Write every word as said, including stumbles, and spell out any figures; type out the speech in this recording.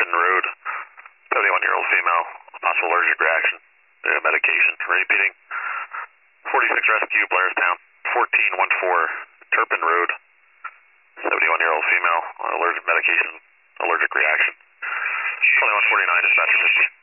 Turpin Road, seventy-one-year-old female, possible allergic reaction to medication. Repeating, forty-six Rescue, Blairstown, fourteen fourteen Turpin Road, seventy-one-year-old female, allergic medication, allergic reaction. twenty-one forty-nine, dispatcher fifty.